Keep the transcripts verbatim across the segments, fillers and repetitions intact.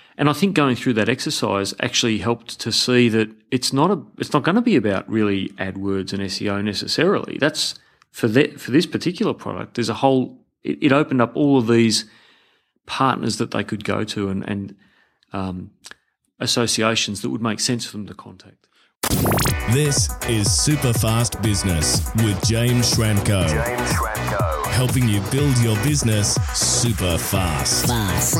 And I think going through that exercise actually helped to see that it's not a it's not going to be about really AdWords and S E O necessarily. That's for that for this particular product. There's a whole it, it opened up all of these partners that they could go to and, and um, associations that would make sense for them to contact. This is Super Fast Business with James Schramko. James Schramko. Helping you build your business super fast. Fast.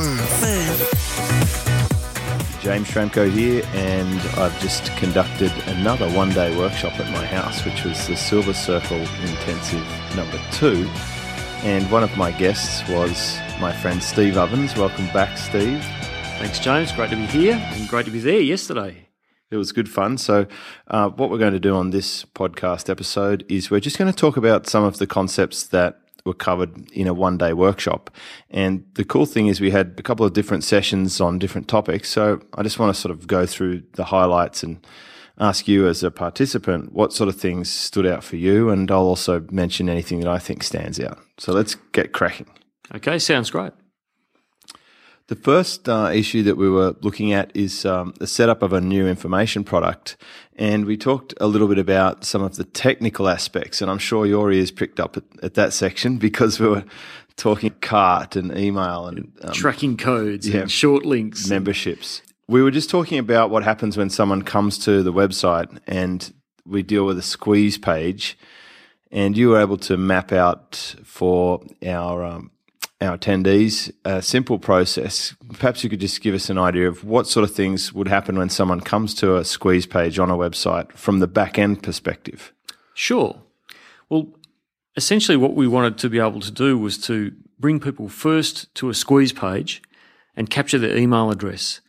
James Schramko here, and I've just conducted another one-day workshop at my house, which was the Silver Circle Intensive number two. And one of my guests was my friend Steve Ovens. Welcome back, Steve. Thanks, James. Great to be here and great to be there yesterday. It was good fun. So uh, what we're going to do on this podcast episode is we're just going to talk about some of the concepts that were covered in a one-day workshop. And the cool thing is we had a couple of different sessions on different topics. So I just want to sort of go through the highlights and ask you as a participant what sort of things stood out for you. And I'll also mention anything that I think stands out. So let's get cracking. Okay, sounds great. The first uh, issue that we were looking at is um, the setup of a new information product. And we talked a little bit about some of the technical aspects. And I'm sure your ears pricked up at, at that section because we were talking cart and email and um, tracking codes yeah, and short links. Memberships. We were just talking about what happens when someone comes to the website and we deal with a squeeze page. And you were able to map out for our um, our attendees a simple process. Perhaps you could just give us an idea of what sort of things would happen when someone comes to a squeeze page on a website from the back-end perspective. Sure. Well, essentially what we wanted to be able to do was to bring people first to a squeeze page and capture their email address.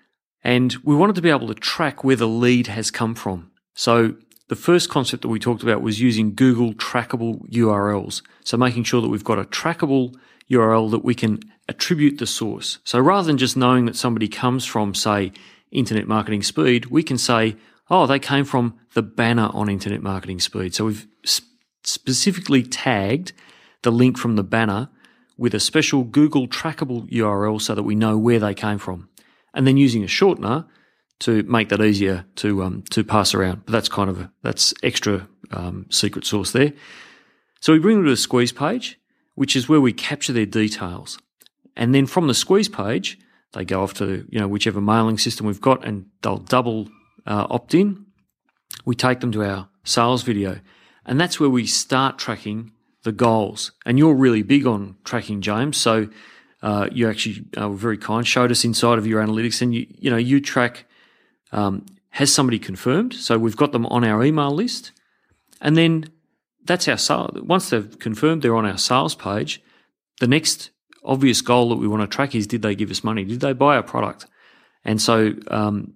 And we wanted to be able to track where the lead has come from. So the first concept that we talked about was using Google trackable U R Ls. So making sure that we've got a trackable U R L that we can attribute the source. So rather than just knowing that somebody comes from, say, Internet Marketing Speed, we can say, oh, they came from the banner on Internet Marketing Speed. So we've sp- specifically tagged the link from the banner with a special Google trackable U R L so that we know where they came from. And then using a shortener to make that easier to um, to pass around. But that's kind of a, that's extra um, secret sauce there. So we bring them to the squeeze page, which is where we capture their details. And then from the squeeze page, they go off to, you know, whichever mailing system we've got and they'll double uh, opt in. We take them to our sales video. And that's where we start tracking the goals. And you're really big on tracking, James. So uh, you actually uh, were very kind, showed us inside of your analytics and, you, you know, you track, um, has somebody confirmed? So we've got them on our email list. And then that's our sale. Once they've confirmed they're on our sales page, the next obvious goal that we want to track is, did they give us money? Did they buy our product? And so um,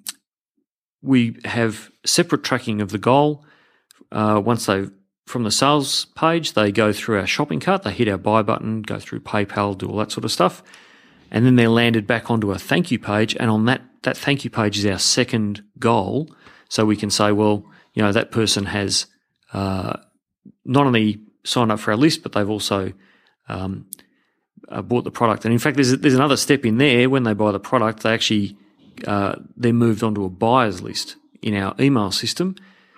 we have separate tracking of the goal. Uh, once they from the sales page, they go through our shopping cart, they hit our buy button, go through PayPal, do all that sort of stuff, and then they're landed back onto a thank you page. And on that that thank you page is our second goal. So we can say, well, you know, that person has uh, not only signed up for our list, but they've also um, uh, bought the product. And in fact, there's there's another step in there. When they buy the product, they actually uh, they're moved onto a buyer's list in our email system.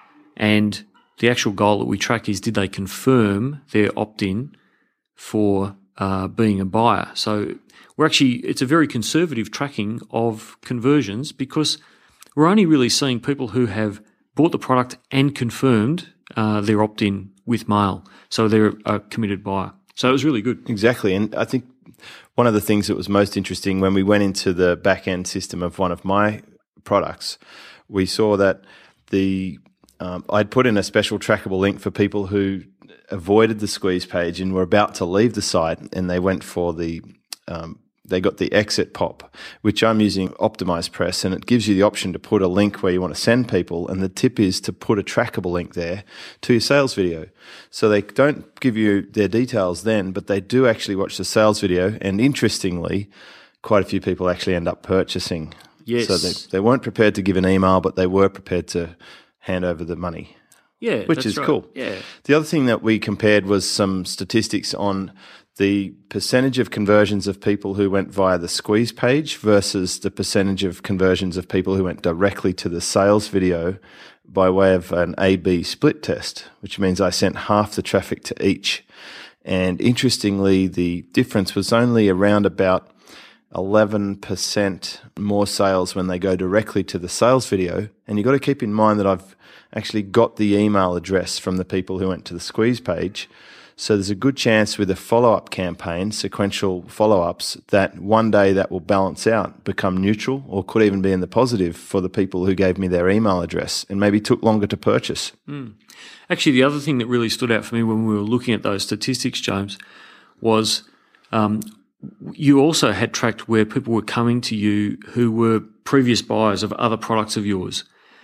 And the actual goal that we track is, did they confirm their opt-in for uh, being a buyer? So we're actually it's a very conservative tracking of conversions because we're only really seeing people who have bought the product and confirmed uh, their opt-in with mail. So they're a committed buyer. So it was really good. Exactly. And I think one of the things that was most interesting when we went into the back-end system of one of my products, we saw that the um, I'd put in a special trackable link for people who avoided the squeeze page and were about to leave the site, and they went for the um, they got the exit pop, which I'm using Optimize Press, and it gives you the option to put a link where you want to send people. And the tip is to put a trackable link there to your sales video. So they don't give you their details then, but they do actually watch the sales video. And interestingly, quite a few people actually end up purchasing. Yes. So they, they weren't prepared to give an email, but they were prepared to hand over the money. Yeah, which that's is right. cool. Yeah. The other thing that we compared was some statistics on the percentage of conversions of people who went via the squeeze page versus the percentage of conversions of people who went directly to the sales video by way of an A B split test, which means I sent half the traffic to each. And interestingly, the difference was only around about eleven percent more sales when they go directly to the sales video. And you've got to keep in mind that I've actually got the email address from the people who went to the squeeze page. So there's a good chance with a follow-up campaign, sequential follow-ups, that one day that will balance out, become neutral, or could even be in the positive for the people who gave me their email address and maybe took longer to purchase. Mm. Actually, the other thing that really stood out for me when we were looking at those statistics, James, was um, you also had tracked where people were coming to you who were previous buyers of other products of yours,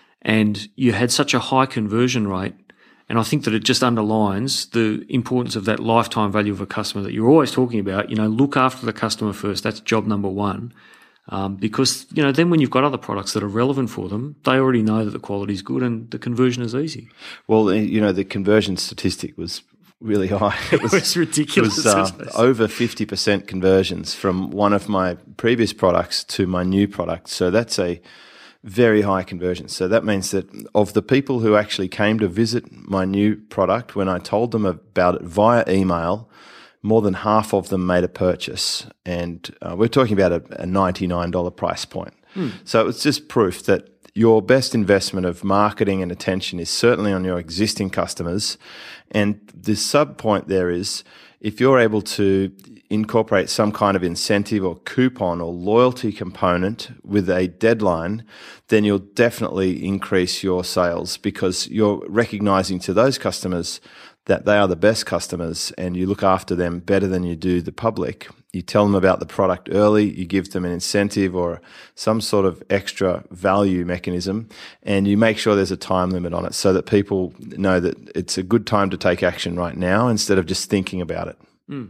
and you had such a high conversion rate. And I think that it just underlines the importance of that lifetime value of a customer that you're always talking about. You know, look after the customer first. That's job number one. Um, because, you know, then when you've got other products that are relevant for them, they already know that the quality is good and the conversion is easy. Well, you know, the conversion statistic was really high. It was, it was ridiculous. It was uh, over fifty percent conversions from one of my previous products to my new product. So that's a very high conversion. So that means that of the people who actually came to visit my new product, when I told them about it via email, more than half of them made a purchase. And uh, we're talking about a, a ninety-nine dollars price point. Hmm. So it's just proof that your best investment of marketing and attention is certainly on your existing customers. And the sub point there is, if you're able to incorporate some kind of incentive or coupon or loyalty component with a deadline, then you'll definitely increase your sales, because you're recognizing to those customers that they are the best customers and you look after them better than you do the public. You tell them about the product early, you give them an incentive or some sort of extra value mechanism, and you make sure there's a time limit on it so that people know that it's a good time to take action right now instead of just thinking about it. Mm.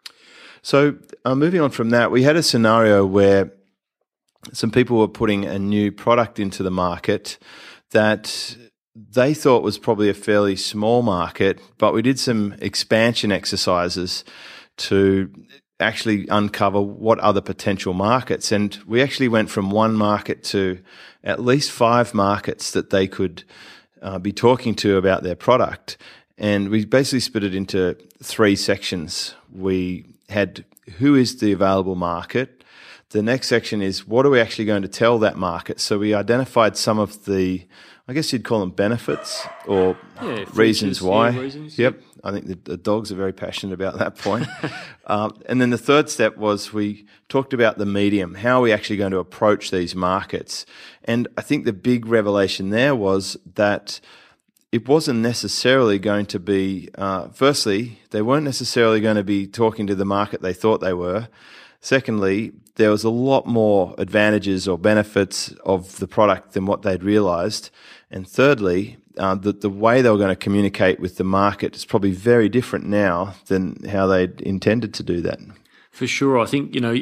So uh, moving on from that, we had a scenario where some people were putting a new product into the market that they thought was probably a fairly small market, but we did some expansion exercises to actually uncover what other potential markets. And we actually went from one market to at least five markets that they could uh, be talking to about their product. And we basically split it into three sections. We had who is the available market. The next section is what are we actually going to tell that market. So we identified some of the, I guess you'd call them benefits or yeah, reasons why. Yeah, reasons, yep. Yeah. I think the, the dogs are very passionate about that point. um, and then the third step was we talked about the medium. How are we actually going to approach these markets? And I think the big revelation there was that it wasn't necessarily going to be, uh, firstly, they weren't necessarily going to be talking to the market they thought they were. Secondly, there was a lot more advantages or benefits of the product than what they'd realized. And thirdly, uh, the, the way they were going to communicate with the market is probably very different now than how they'd intended to do that. For sure. I think, you know,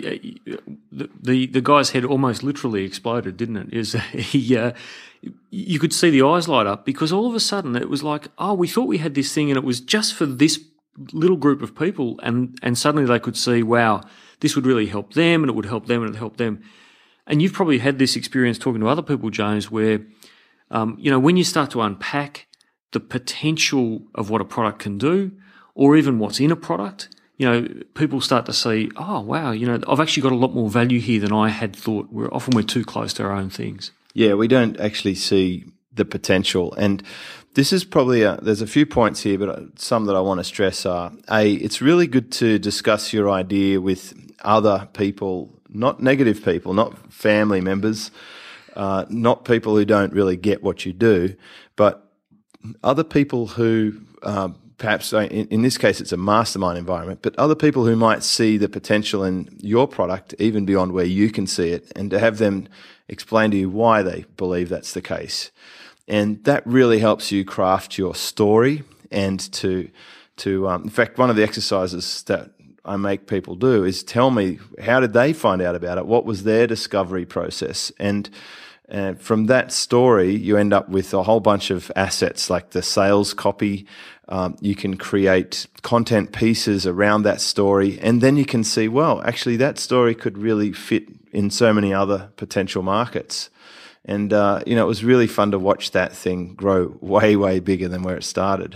the the, the guy's head almost literally exploded, didn't it? Is he, uh, you could see the eyes light up, because all of a sudden it was like, oh, we thought we had this thing and it was just for this little group of people, and, and suddenly they could see, wow, this would really help them, and it would help them, and it would help them. And you've probably had this experience talking to other people, James, where, um, you know, when you start to unpack the potential of what a product can do, or even what's in a product, you know, people start to see, oh, wow, you know, I've actually got a lot more value here than I had thought. We're often we're too close to our own things. Yeah, we don't actually see the potential. And this is probably, a, there's a few points here, but some that I want to stress are, A, it's really good to discuss your idea with other people, not negative people, not family members, uh, not people who don't really get what you do, but other people who uh, perhaps, in, in this case, it's a mastermind environment, but other people who might see the potential in your product even beyond where you can see it, and to have them explain to you why they believe that's the case. And that really helps you craft your story. And to, to um, in fact, one of the exercises that I make people do is tell me, how did they find out about it? What was their discovery process? And And from that story, you end up with a whole bunch of assets like the sales copy. Um, you can create content pieces around that story, and then you can see, well, actually that story could really fit in so many other potential markets. And, uh, you know, it was really fun to watch that thing grow way, way bigger than where it started.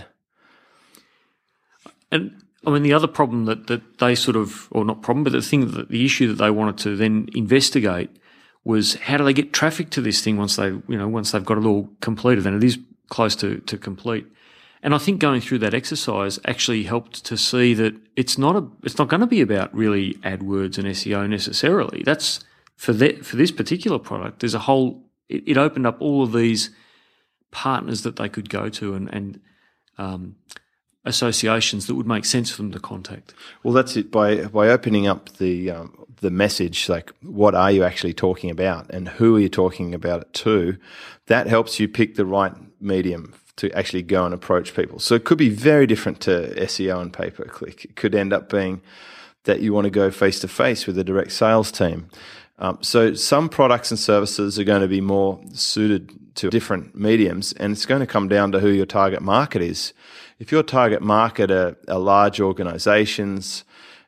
And I mean, the other problem that, that they sort of, or not problem, but the thing that the issue that they wanted to then investigate was how do they get traffic to this thing once they, you know, once they've got it all completed, and it is close to, to complete. And I think going through that exercise actually helped to see that it's not a, it's not going to be about really AdWords and S E O necessarily. That's for that, for this particular product. There's a whole, it, it opened up all of these partners that they could go to and, and um, associations that would make sense for them to contact. Well, that's it. By by opening up the um, the message, like what are you actually talking about and who are you talking about it to, that helps you pick the right medium to actually go and approach people. So it could be very different to S E O and pay-per-click. It could end up being that you want to go face-to-face with a direct sales team. Um, so some products and services are going to be more suited to different mediums, and it's going to come down to who your target market is. If your target market are, are large organizations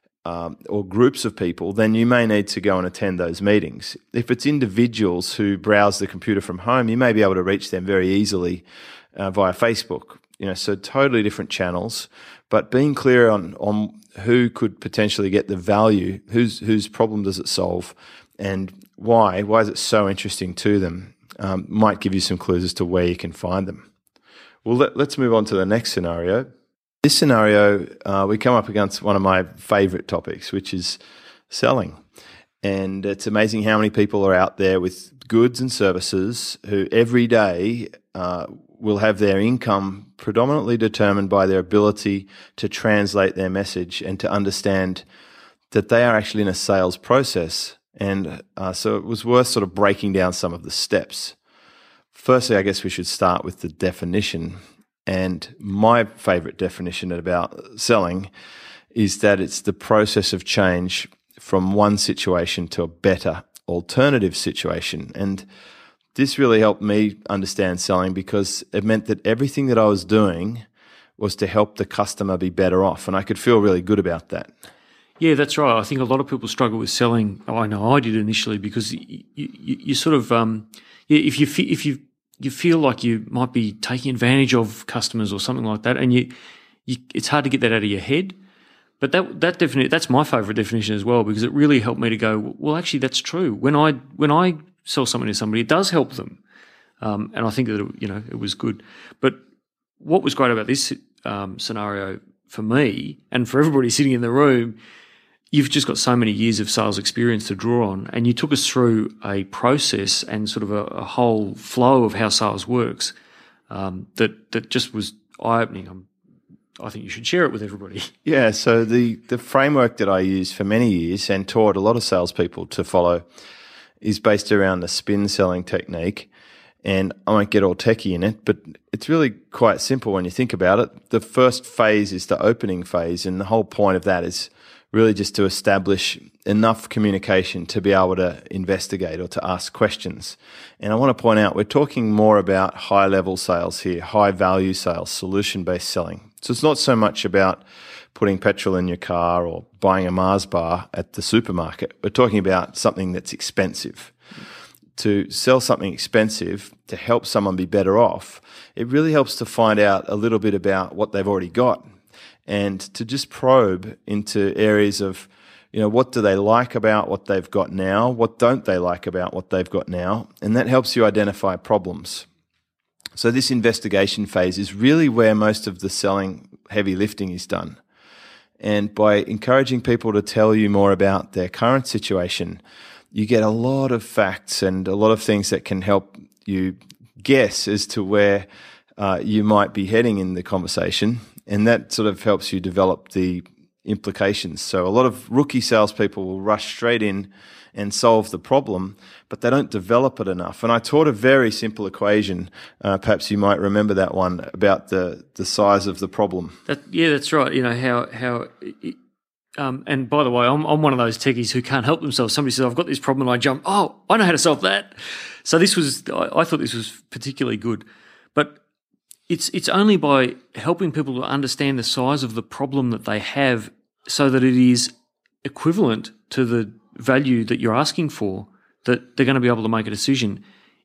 um, or groups of people, then you may need to go and attend those meetings. If it's individuals who browse the computer from home, you may be able to reach them very easily uh, via Facebook. You know, so totally different channels, but being clear on, on who could potentially get the value, whose whose problem does it solve, and why, why is it so interesting to them, um, might give you some clues as to where you can find them. Well, let, let's move on to the next scenario. This scenario, uh, we come up against one of my favorite topics, which is selling. And it's amazing how many people are out there with goods and services who every day uh, will have their income predominantly determined by their ability to translate their message and to understand that they are actually in a sales process. And uh, so it was worth sort of breaking down some of the steps. Firstly, I guess we should start with the definition. And my favorite definition about selling is that it's the process of change from one situation to a better alternative situation. And this really helped me understand selling because it meant that everything that I was doing was to help the customer be better off. And I could feel really good about that. Yeah, that's right. I think a lot of people struggle with selling. Oh, I know I did initially because you, you, you sort of, um, yeah, if you fe- if you you feel like you might be taking advantage of customers or something like that, and you, you it's hard to get that out of your head. But that that definitely that's my favourite definition as well because it really helped me to go, well, actually, that's true. When I when I sell something to somebody, it does help them, um, and I think that it, you know it was good. But what was great about this um, scenario for me and for everybody sitting in the room, you've just got so many years of sales experience to draw on, and you took us through a process and sort of a, a whole flow of how sales works um, that that just was eye-opening. I'm, I think you should share it with everybody. Yeah, so the, the framework that I used for many years and taught a lot of salespeople to follow is based around the spin selling technique. And I won't get all techie in it, but it's really quite simple when you think about it. The first phase is the opening phase, and the whole point of that is really just to establish enough communication to be able to investigate or to ask questions. And I want to point out we're talking more about high-level sales here, high-value sales, solution-based selling. So it's not so much about putting petrol in your car or buying a Mars bar at the supermarket. We're talking about something that's expensive. To sell something expensive to help someone be better off, it really helps to find out a little bit about what they've already got and to just probe into areas of, you know, what do they like about what they've got now? What don't they like about what they've got now? And that helps you identify problems. So this investigation phase is really where most of the selling heavy lifting is done. And by encouraging people to tell you more about their current situation, you get a lot of facts and a lot of things that can help you guess as to where uh, you might be heading in the conversation. And that sort of helps you develop the implications. So a lot of rookie salespeople will rush straight in and solve the problem, but they don't develop it enough. And I taught a very simple equation. Uh, perhaps you might remember that one about the, the size of the problem. That, yeah, that's right. You know, how, how it, Um, and by the way, I'm, I'm one of those techies who can't help themselves. Somebody says, I've got this problem, and I jump, oh, I know how to solve that. So this was, I, I thought this was particularly good. But it's it's only by helping people to understand the size of the problem that they have so that it is equivalent to the value that you're asking for that they're going to be able to make a decision.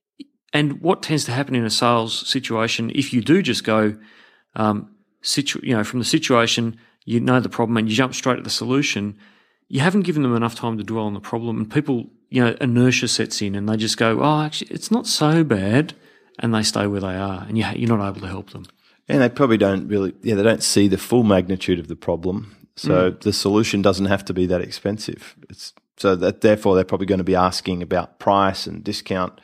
And what tends to happen in a sales situation, if you do just go, um, situ- you know, from the situation, you know the problem and you jump straight to the solution, you haven't given them enough time to dwell on the problem, and people, you know, inertia sets in and they just go, oh, actually, it's not so bad, and they stay where they are, and you, you're not able to help them. And they probably don't really, yeah, they don't see the full magnitude of the problem. So mm. the solution doesn't have to be that expensive. It's so that therefore they're probably going to be asking about price and discount.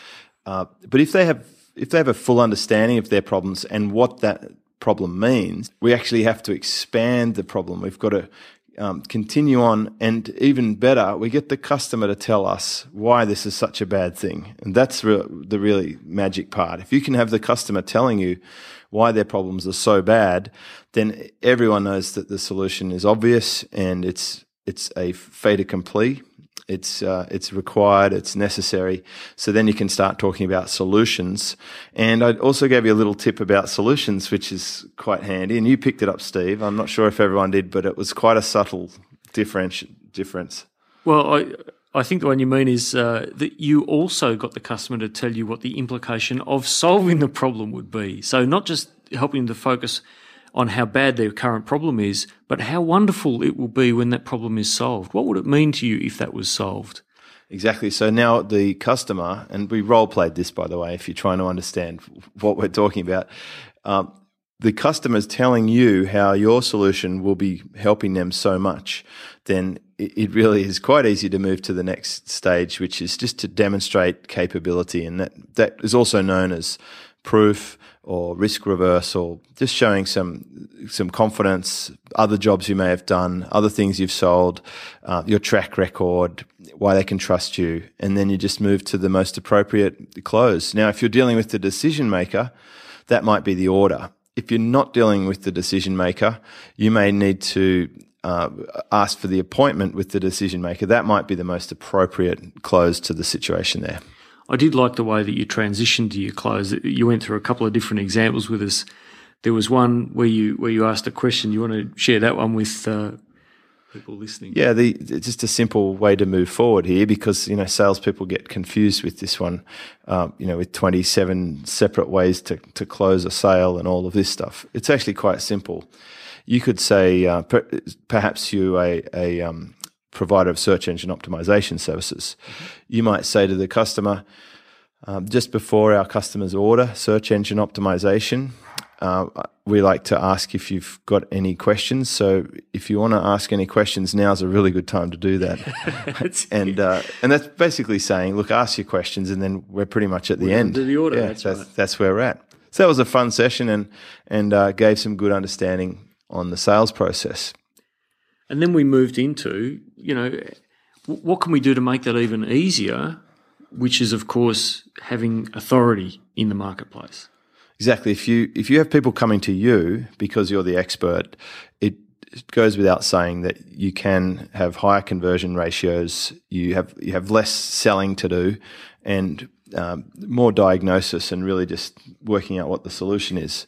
Uh, but if they have if they have a full understanding of their problems and what that problem means, we actually have to expand the problem. We've got to um, continue on, and even better, we get the customer to tell us why this is such a bad thing, and that's re- the really magic part. If you can have the customer telling you why their problems are so bad, then everyone knows that the solution is obvious and it's it's a fait accompli. It's uh, it's required, it's necessary. So then you can start talking about solutions. And I also gave you a little tip about solutions, which is quite handy. And you picked it up, Steve. I'm not sure if everyone did, but it was quite a subtle difference. difference. Well, I I think the one you mean is uh, that you also got the customer to tell you what the implication of solving the problem would be. So not just helping them to focus on how bad their current problem is, but how wonderful it will be when that problem is solved. What would it mean to you if that was solved? Exactly. So now the customer, and we role-played this, by the way, if you're trying to understand what we're talking about, um, the customer's telling you how your solution will be helping them so much, then it really is quite easy to move to the next stage, which is just to demonstrate capability. And that, that is also known as proof or risk reversal, just showing some some confidence, other jobs you may have done, other things you've sold, uh, your track record, why they can trust you, and then you just move to the most appropriate close. Now, if you're dealing with the decision maker, that might be the order. If you're not dealing with the decision maker, you may need to uh, ask for the appointment with the decision maker. That might be the most appropriate close to the situation there. I did like the way that you transitioned to your close. You went through a couple of different examples with us. There was one where you where you asked a question. You want to share that one with uh, people listening? Yeah, the, just a simple way to move forward here, because you know salespeople get confused with this one. Um, you know, with twenty-seven separate ways to to close a sale and all of this stuff. It's actually quite simple. You could say uh, per, perhaps you a a um, provider of search engine optimization services. Mm-hmm. You might say to the customer, um, just before our customers order search engine optimization, uh, we like to ask if you've got any questions. So if you want to ask any questions, now's a really good time to do that. and uh, and that's basically saying, look, ask your questions, and then we're pretty much at the we're end. To the order, yeah, that's, that's, right. that's where we're at. So that was a fun session, and, and uh, gave some good understanding on the sales process. And then we moved into, you know, what can we do to make that even easier, which is, of course, having authority in the marketplace. Exactly. If you if you have people coming to you because you're the expert, it goes without saying that you can have higher conversion ratios, you have you have less selling to do, and um, more diagnosis and really just working out what the solution is.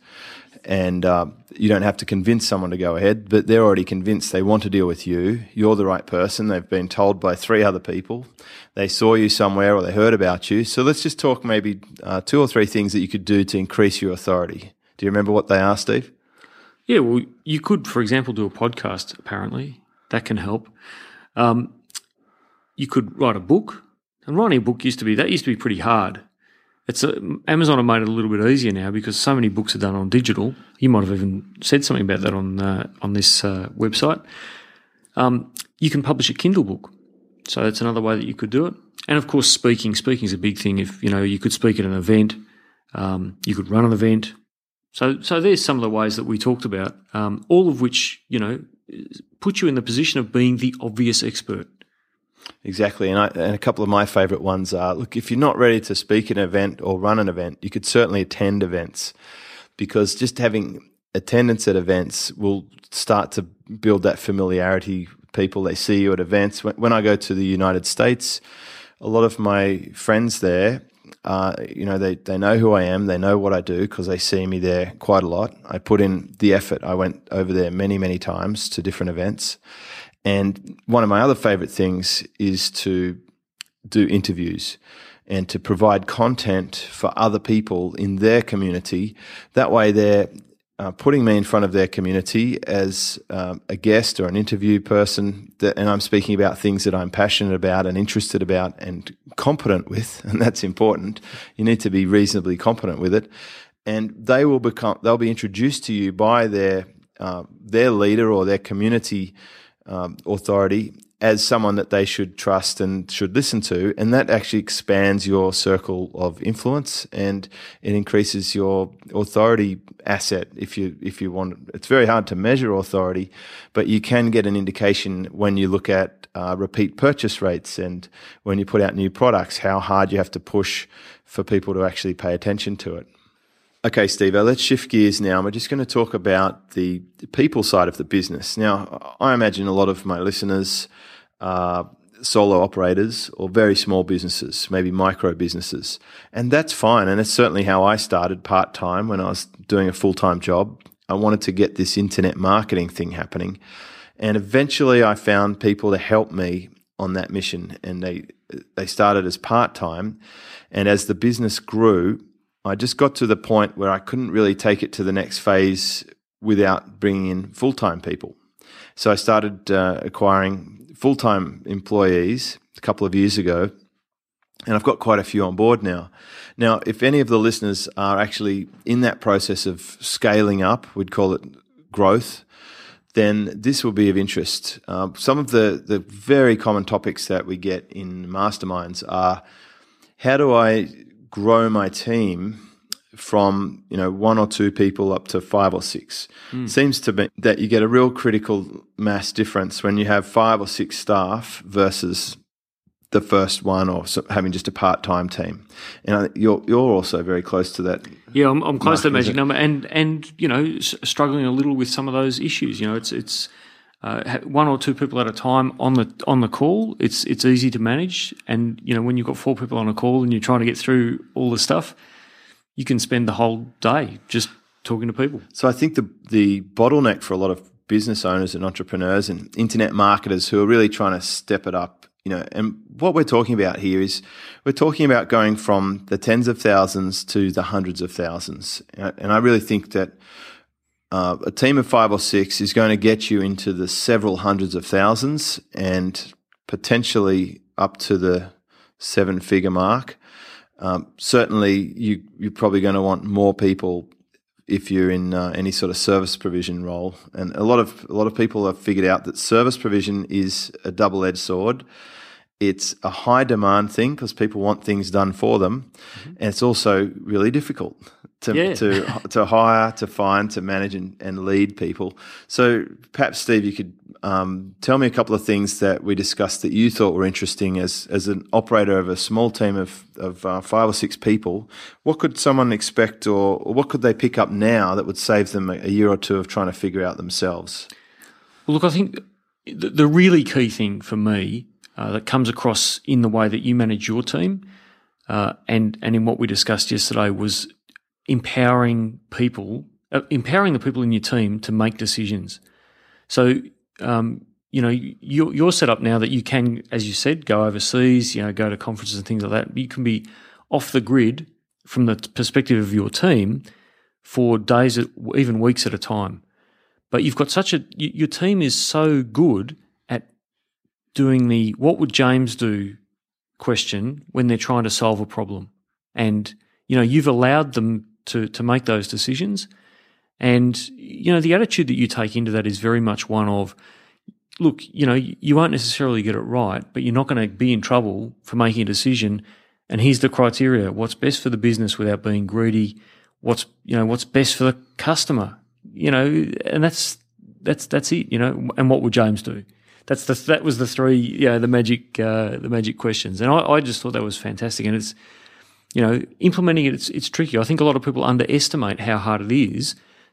And uh, you don't have to convince someone to go ahead, but they're already convinced they want to deal with you. You're the right person. They've been told by three other people. They saw you somewhere or they heard about you. So let's just talk maybe uh, two or three things that you could do to increase your authority. Do you remember what they are, Steve? Yeah, well, you could, for example, do a podcast, apparently. That can help. Um, you could write a book. And writing a book used to be, that used to be pretty hard. It's a, Amazon have made it a little bit easier now because so many books are done on digital. You might have even said something about that on uh, on this uh, website. Um, you can publish a Kindle book, so that's another way that you could do it. And of course, speaking. Speaking is a big thing. If you know, you could speak at an event. Um, you could run an event. So, so there's some of the ways that we talked about. Um, all of which you know put you in the position of being the obvious expert. Exactly, and, I, and a couple of my favourite ones are, look, if you're not ready to speak at an event or run an event, you could certainly attend events, because just having attendance at events will start to build that familiarity. People, they see you at events. When, when I go to the United States, a lot of my friends there, uh, you know, they, they know who I am. They know what I do because they see me there quite a lot. I put in the effort. I went over there many, many times to different events. And one of my other favorite things is to do interviews and to provide content for other people in their community. That way they're uh, putting me in front of their community as um, a guest or an interview person, that, and I'm speaking about things that I'm passionate about and interested about and competent with, and that's important. You need to be reasonably competent with it. And they will become, they'll be introduced to you by their, uh, their leader or their community um, authority as someone that they should trust and should listen to, and that actually expands your circle of influence and it increases your authority asset. If you if you want, it's very hard to measure authority, but you can get an indication when you look at uh, repeat purchase rates and when you put out new products, how hard you have to push for people to actually pay attention to it. Okay, Steve, let's shift gears now. We're just going to talk about the people side of the business. Now, I imagine a lot of my listeners are solo operators or very small businesses, maybe micro businesses. And that's fine. And it's certainly how I started part-time when I was doing a full-time job. I wanted to get this internet marketing thing happening. And eventually I found people to help me on that mission. And they they started as part-time. And as the business grew, I just got to the point where I couldn't really take it to the next phase without bringing in full-time people. So I started uh, acquiring full-time employees a couple of years ago, and I've got quite a few on board now. Now, if any of the listeners are actually in that process of scaling up, we'd call it growth, then this will be of interest. Uh, some of the, the very common topics that we get in masterminds are, how do I grow my team from, you know, one or two people up to five or six? Mm. Seems to be that you get a real critical mass difference when you have five or six staff versus the first one or having just a part-time team. And you're you're also very close to that. Yeah, I'm, I'm close to that magic number, and and you know, struggling a little with some of those issues. You know, it's it's uh, one or two people at a time on the on the call. It's it's easy to manage, and you know, when you've got four people on a call and you're trying to get through all the stuff, you can spend the whole day just talking to people. So I think the the bottleneck for a lot of business owners and entrepreneurs and internet marketers who are really trying to step it up, you know, and what we're talking about here is we're talking about going from the tens of thousands to the hundreds of thousands. And I really think that uh, a team of five or six is going to get you into the several hundreds of thousands and potentially up to the seven-figure mark. Um, certainly, you, you're probably going to want more people if you're in uh, any sort of service provision role. And a lot of a lot of people have figured out that service provision is a double-edged sword. It's a high demand thing because people want things done for them, mm-hmm. and it's also really difficult to yeah. to to hire, to find, to manage, and, and lead people. So perhaps, Steve, you could um, tell me a couple of things that we discussed that you thought were interesting as as an operator of a small team of of uh, five or six people. What could someone expect, or, or what could they pick up now that would save them a, a year or two of trying to figure out themselves? Well, look, I think the, the really key thing for me uh, that comes across in the way that you manage your team uh, and and in what we discussed yesterday was empowering people, uh, empowering the people in your team to make decisions. So, um, you know, you're, you're set up now that you can, as you said, go overseas, you know, go to conferences and things like that. You can be off the grid from the perspective of your team for days, even weeks at a time. But you've got such a, your team is so good at doing the what would James do question when they're trying to solve a problem. And, you know, you've allowed them to to make those decisions. And, you know, the attitude that you take into that is very much one of, look, you know, you won't necessarily get it right, but you're not going to be in trouble for making a decision. And here's the criteria: what's best for the business without being greedy. What's you know what's best for the customer. You know, and that's that's that's it. You know, and what would James do? That's the that was the three. You know, the magic uh, the magic questions. And I, I just thought that was fantastic. And it's, you know, implementing it, it's it's tricky. I think a lot of people underestimate how hard it is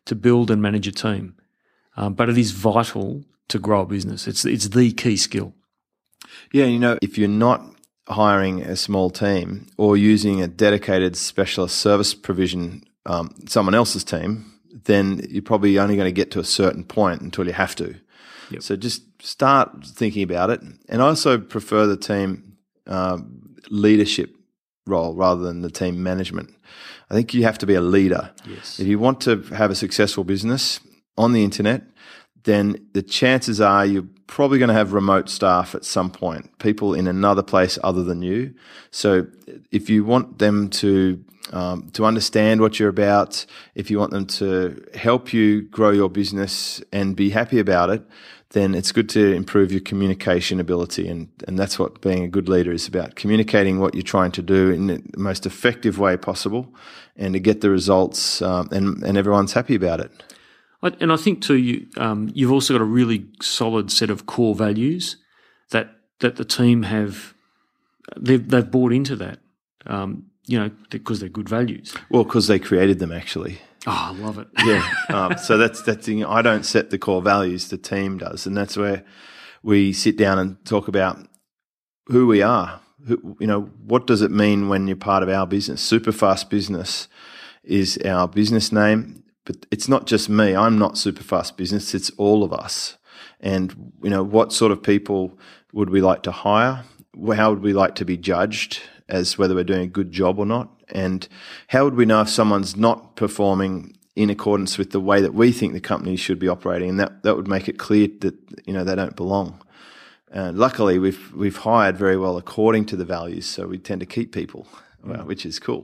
to build and manage a team, um, but it is vital to grow a business. It's it's the key skill. Yeah, you know, if you're not hiring a small team or using a dedicated specialist service provision, um, someone else's team, then you're probably only going to get to a certain point until you have to. Yep. So just start thinking about it. And I also prefer the team um, leadership role rather than the team management. I think you have to be a leader. Yes. If you want to have a successful business on the internet, then the chances are you're probably going to have remote staff at some point, people in another place other than you. So if you want them to um, to understand what you're about, if you want them to help you grow your business and be happy about it, then it's good to improve your communication ability. And, and that's what being a good leader is about, communicating what you're trying to do in the most effective way possible and to get the results um, and, and everyone's happy about it. And I think too, you um, you've also got a really solid set of core values that that the team have. They've they've bought into that, um, you know, because they're good values. Well, because they created them, actually. Oh, I love it. Yeah. um, so that's that's the, I don't set the core values; the team does, and that's where we sit down and talk about who we are. Who, you know, what does it mean when you're part of our business? Superfast Business is our business name. But it's not just me. I'm not Superfast Business. It's all of us. And, you know, what sort of people would we like to hire? How would we like to be judged as whether we're doing a good job or not? And how would we know if someone's not performing in accordance with the way that we think the company should be operating? And that, that would make it clear that, you know, they don't belong. Uh, luckily, we've we've hired very well according to the values, so we tend to keep people, well, which is cool.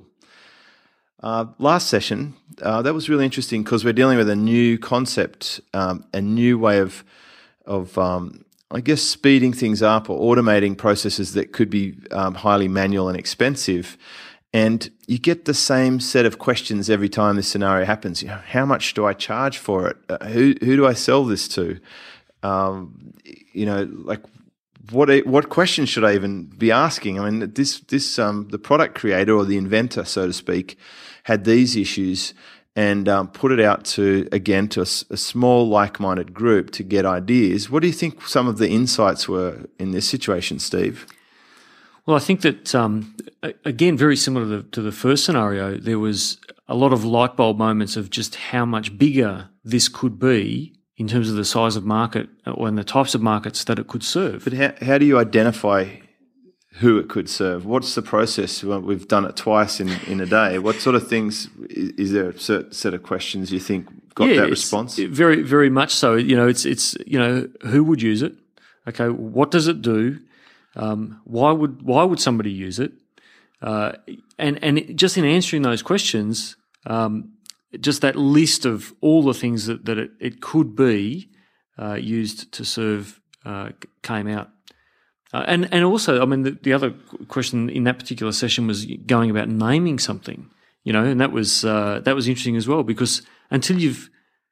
Uh, last session, uh, that was really interesting because we're dealing with a new concept, um, a new way of, of um, I guess, speeding things up or automating processes that could be um, highly manual and expensive. And you get the same set of questions every time this scenario happens. You know, how much do I charge for it? Uh, who who do I sell this to? Um, you know, like what what questions should I even be asking? I mean, this this um, the product creator or the inventor, so to speak, had these issues and um, put it out to, again, to a, a small like-minded group to get ideas. What do you think some of the insights were in this situation, Steve? Well, I think that, um, again, very similar to the, to the first scenario, there was a lot of light bulb moments of just how much bigger this could be in terms of the size of market or in the types of markets that it could serve. But how, how do you identify who it could serve? What's the process? Well, we've done it twice in, in a day. What sort of things, is there a certain set of questions you think got yeah, that response? Very, very much so. You know, it's, it's, you know, who would use it? Okay, what does it do? Um, why would, why would somebody use it? Uh, and, and it, just in answering those questions, um, just that list of all the things that, that it, it could be uh, used to serve uh, came out. Uh, and and also, I mean, the, the other question in that particular session was going about naming something, you know, and that was uh, that was interesting as well, because until you've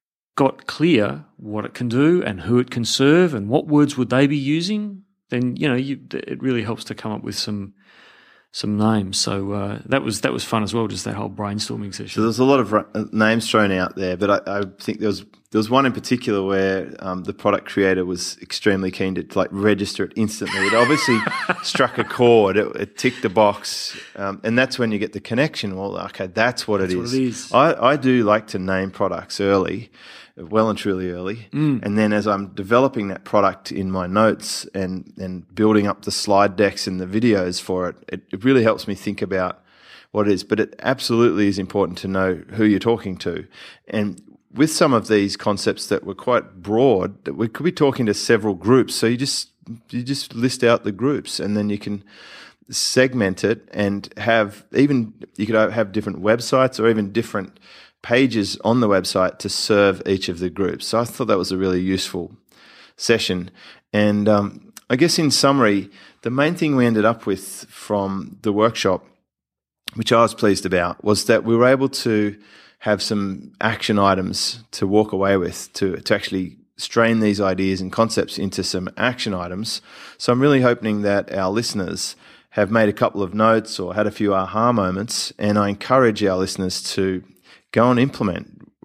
got clear what it can do and who it can serve and what words would they be using, then you know you, it really helps to come up with some some names. So uh, that was that was fun as well, just that whole brainstorming session. So there's a lot of ra- names thrown out there, but I, I think there was there was one in particular where um, the product creator was extremely keen to, to like register it instantly. It obviously struck a chord. It, it ticked the box, um, and that's when you get the connection. Well, okay, that's what, that's it, what is. it is. I, I do like to name products early, well and truly early, mm. and then as I'm developing that product in my notes and and building up the slide decks and the videos for it, it, it really helps me think about what it is. But it absolutely is important to know who you're talking to. And with some of these concepts that were quite broad, that we could be talking to several groups. So you just you just list out the groups, and then you can segment it and have even you could have different websites or even different pages on the website to serve each of the groups. So I thought that was a really useful session. And um, I guess in summary, the main thing we ended up with from the workshop, which I was pleased about, was that we were able to have some action items to walk away with, to, to actually strain these ideas and concepts into some action items. So I'm really hoping that our listeners have made a couple of notes or had a few aha moments, and I encourage our listeners to go and implement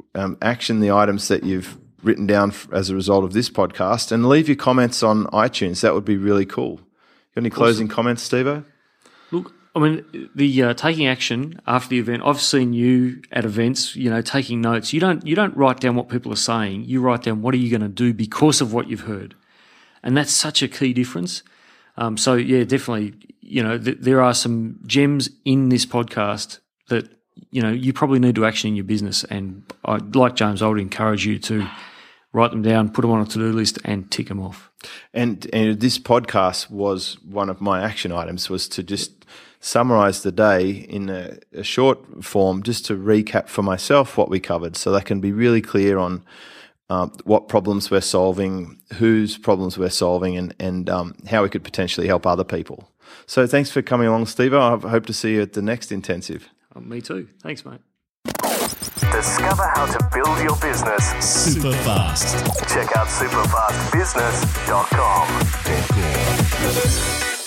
um, action the items that you've written down f- as a result of this podcast, and leave your comments on iTunes. That would be really cool. Got any closing awesome. comments, Steve-O? Look, I mean, the uh, taking action after the event. I've seen you at events, you know, taking notes. You don't you don't write down what people are saying. You write down what are you going to do because of what you've heard, and that's such a key difference. Um, so yeah, definitely, you know, th- there are some gems in this podcast that you know you probably need to action in your business. And I, like James, I would encourage you to write them down, put them on a to-do list, and tick them off. And and this podcast was one of my action items, was to just summarize the day in a, a short form, just to recap for myself what we covered, so they can be really clear on um, what problems we're solving, whose problems we're solving, and, and um, how we could potentially help other people. So thanks for coming along, Steve. I hope to see you at the next intensive. Oh, me too. Thanks, mate. Discover how to build your business super fast. Check out super fast business dot com.